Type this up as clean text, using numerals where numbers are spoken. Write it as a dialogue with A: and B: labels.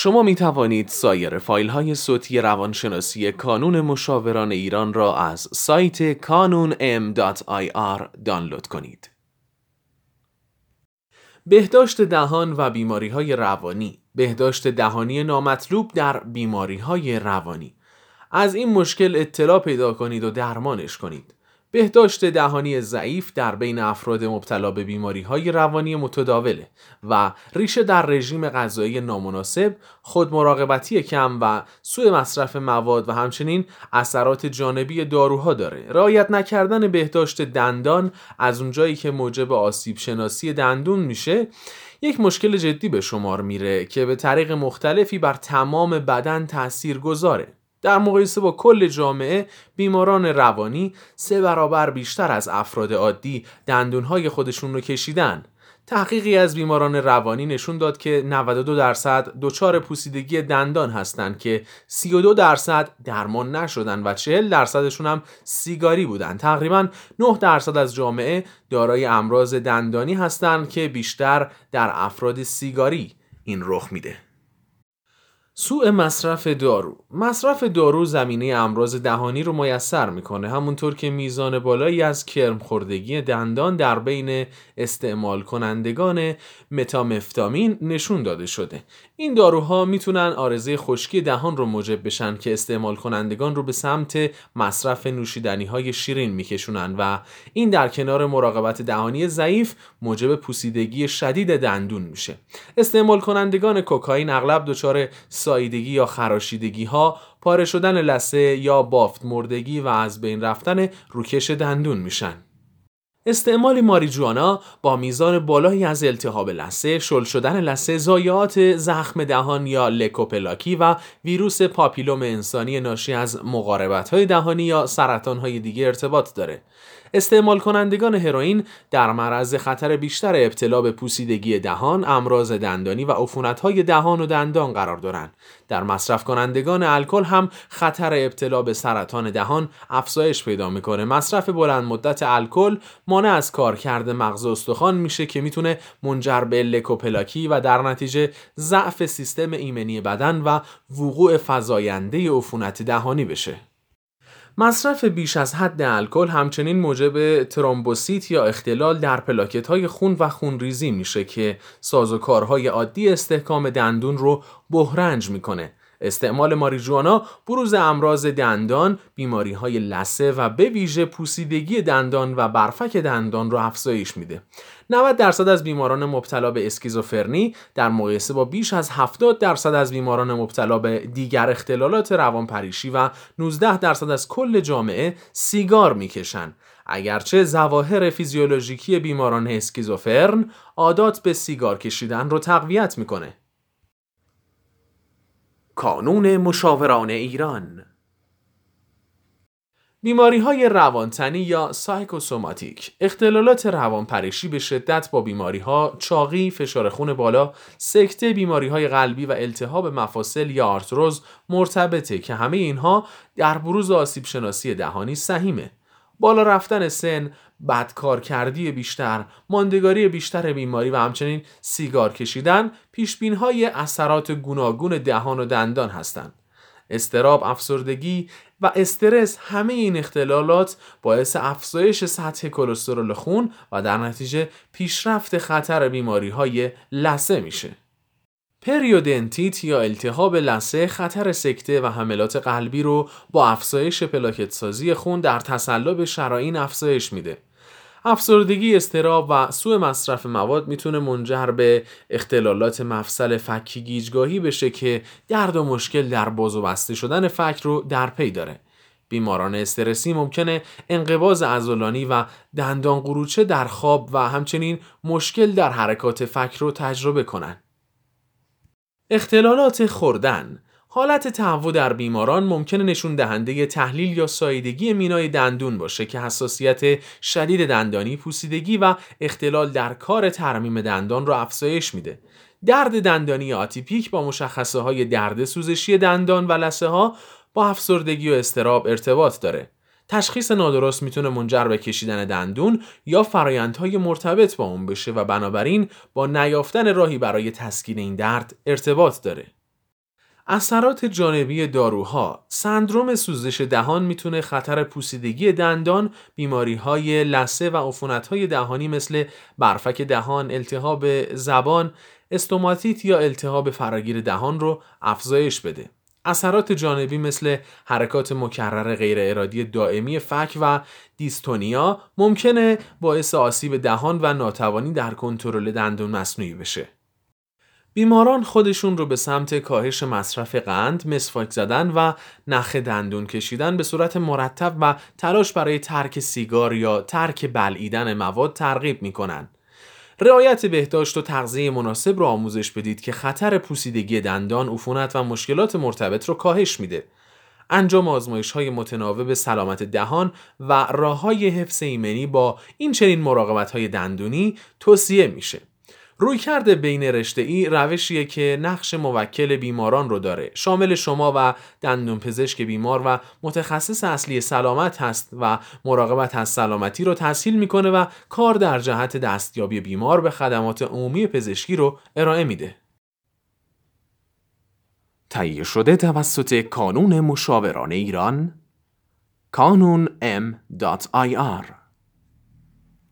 A: شما می توانید سایر فایل‌های صوتی روانشناسی کانون مشاوران ایران را از سایت kanunm.ir دانلود کنید. بهداشت دهان و بیماری‌های روانی. بهداشت دهانی نامطلوب در بیماری‌های روانی. از این مشکل اطلاع پیدا کنید و درمانش کنید. بهداشت دهانی ضعیف در بین افراد مبتلا به بیماری‌های روانی متداوله و ریشه در رژیم غذایی نامناسب، خودمراقبتی کم و سوء مصرف مواد و همچنین اثرات جانبی داروها داره. رعایت نکردن بهداشت دندان از اونجایی که موجب آسیب شناسی دندون میشه، یک مشکل جدی به شمار میره که به طریق مختلفی بر تمام بدن تأثیر گذاره. در مقایسه با کل جامعه، بیماران روانی 3 برابر بیشتر از افراد عادی دندونهای خودشون رو کشیدن. تحقیقی از بیماران روانی نشون داد که 92% دچار پوسیدگی دندان هستند که 32% درمان نشدن و 40% هم سیگاری بودن. تقریباً 9% از جامعه دارای امراض دندانی هستند که بیشتر در افراد سیگاری این رخ میده. سوء مصرف دارو. مصرف دارو زمینه امراض دهانی رو میسر میکنه، همونطور که میزان بالایی از کرم‌خوردگی دندان در بین استعمال کنندگان متامفتامین نشون داده شده. این داروها میتونن عارضه خشکی دهان رو موجب بشن که استعمال کنندگان رو به سمت مصرف نوشیدنی‌های شیرین میکشونن و این در کنار مراقبت دهانی ضعیف موجب پوسیدگی شدید دندون میشه. استعمال کنندگان کوکائین اغلب دچار ساییدگی یا خراشیدگی ها، پاره شدن لثه یا بافت مردگی و از بین رفتن روکش دندون میشن. استعمال ماریجوانا با میزان بالایی از التهاب لثه، شل شدن لثه، ضایعات زخم دهان یا لکوپلاکی و ویروس پاپیلوم انسانی ناشی از مقاربت‌های دهانی یا سرطان‌های دیگه ارتباط داره. استعمال کنندگان هروئین در معرض خطر بیشتر ابتلا به پوسیدگی دهان، امراض دندانی و عفونت‌های دهان و دندان قرار دارند. در مصرف کنندگان الکل هم خطر ابتلا به سرطان دهان افزایش پیدا میکنه. مصرف بلند مدت الکل مانع از کارکرد مغز استخوان میشه که میتونه منجر به لکوپلاکی و در نتیجه ضعف سیستم ایمنی بدن و وقوع فزاینده عفونت دهانی بشه. مصرف بیش از حد الکل همچنین موجب ترومبوسیت یا اختلال در پلاکت‌های خون و خونریزی میشه که سازوکارهای عادی استحکام دندون رو بحرنج میکنه. استعمال ماریجوانا بروز امراض دندان، بیماری‌های لثه و به ویژه پوسیدگی دندان و برفک دندان رو افزایش میده. 90% از بیماران مبتلا به اسکیزوفرنی در مقایسه با بیش از 70% از بیماران مبتلا به دیگر اختلالات روانپریشی و 19% از کل جامعه سیگار میکشن. اگرچه ظواهر فیزیولوژیکی بیماران اسکیزوفرن عادات به سیگار کشیدن رو تقویت میکنه. کانون مشاوران ایران. بیماری‌های روانتنی یا سایکوسوماتیک. اختلالات روانپریشی به شدت با بیماری‌ها چاقی، فشار خون بالا، سکته، بیماری‌های قلبی و التهاب مفاصل یا آرتروز مرتبطه که همه اینها در بروز آسیب شناسی دهانی سهیمه. بالا رفتن سن، بدکارکردی بیشتر، ماندگاری بیشتر بیماری و همچنین سیگار کشیدن پیشبین‌های اثرات گوناگون دهان و دندان هستند. اضطراب، افسردگی و استرس، همه این اختلالات باعث افزایش سطح کلسترول خون و در نتیجه پیشرفت خطر بیماری‌های لثه میشه. پریودنتیت یا التهاب لثه خطر سکته و حملات قلبی رو با افزایش پلاکت سازی خون در تصلب شرائین افزایش میده. افسردگی، اضطراب و سوء مصرف مواد میتونه منجر به اختلالات مفصل فکی گیجگاهی بشه که درد و مشکل در باز و بسته شدن فک رو در پی داره. بیماران استرسی ممکنه انقباض عضلانی و دندان قروچه در خواب و همچنین مشکل در حرکات فک رو تجربه کنن. اختلالات خوردن. حالت تهوع در بیماران ممکنه نشون دهنده تحلیل یا ساییدگی مینای دندون باشه که حساسیت شدید دندانی، پوسیدگی و اختلال در کار ترمیم دندان رو افزایش میده. درد دندانی آتیپیک با مشخصه های درد سوزشی دندان و لثه ها با افسردگی و اضطراب ارتباط داره. تشخیص نادرست میتونه منجر به کشیدن دندون یا فرآیندهای مرتبط با اون بشه و بنابراین با نیافتن راهی برای تسکین این درد ارتباط داره. اثرات جانبی داروها. سندرم سوزش دهان میتونه خطر پوسیدگی دندان، بیماری‌های لثه و عفونت‌های دهانی مثل برفک دهان، التهاب زبان، استوماتیت یا التهاب فراگیر دهان رو افزایش بده. اثرات جانبی مثل حرکات مکرر غیر ارادی دائمی فک و دیستونیا ممکنه باعث آسیب دهان و ناتوانی در کنترل دندون مصنوعی بشه. بیماران خودشون رو به سمت کاهش مصرف قند، مسواک زدن و نخ دندون کشیدن به صورت مرتب و تلاش برای ترک سیگار یا ترک بلعیدن مواد ترغیب میکنن. رعایت بهداشت و تغذیه مناسب رو آموزش بدید که خطر پوسیدگی دندان، عفونت و مشکلات مرتبط رو کاهش میده. انجام آزمایش‌های متناوب به سلامت دهان و راه‌های حفظ ایمنی با این چنین مراقبت‌های دندونی توصیه میشه. رویکرد بین رشته‌ای روشیه که نقش موکل بیماران رو داره، شامل شما و دندون پزشک بیمار و متخصص اصلی سلامت هست و مراقبت از سلامتی رو تسهیل میکنه و کار در جهت دستیابی بیمار به خدمات عمومی پزشکی رو ارائه میده.
B: تهیه شده توسط کانون مشاوران ایران، kanun.m.ir